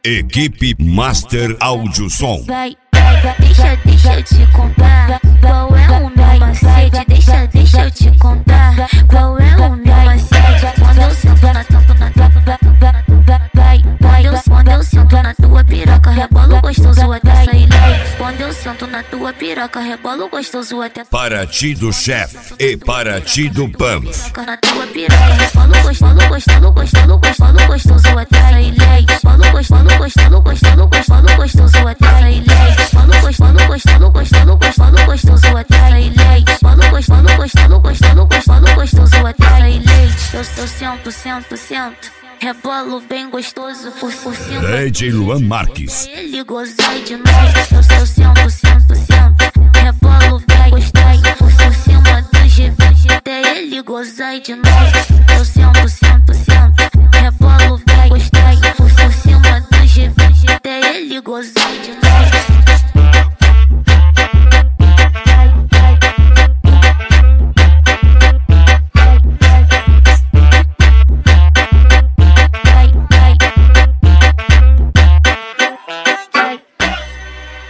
Equipe Master Áudio Som. Vai, deixa eu te contar qual é o meu macete. Deixa eu te contar qual é o meu macete. Quando eu sento na quando eu sento na tua piroca, rebolo gostoso até sair leite. Quando eu sento na tua piroca, rebolo gostoso até Para ti do chefe e para ti do Pams. na tua piroca, rebolo gostoso até sair leite. Rebolo gostoso até sair leite. Rebolo gostoso até sair leite. Rebolo gostoso até sair leite. Eu sento, rebolo bem gostoso por cima. DJ Luan Marques. Ele gozar de novo. Eu sento, rebolo bem gostoso por cima do GV. Até ele gozar de novo. Eu sento, rebolo bem gostoso por cima do GV. Até ele gozar.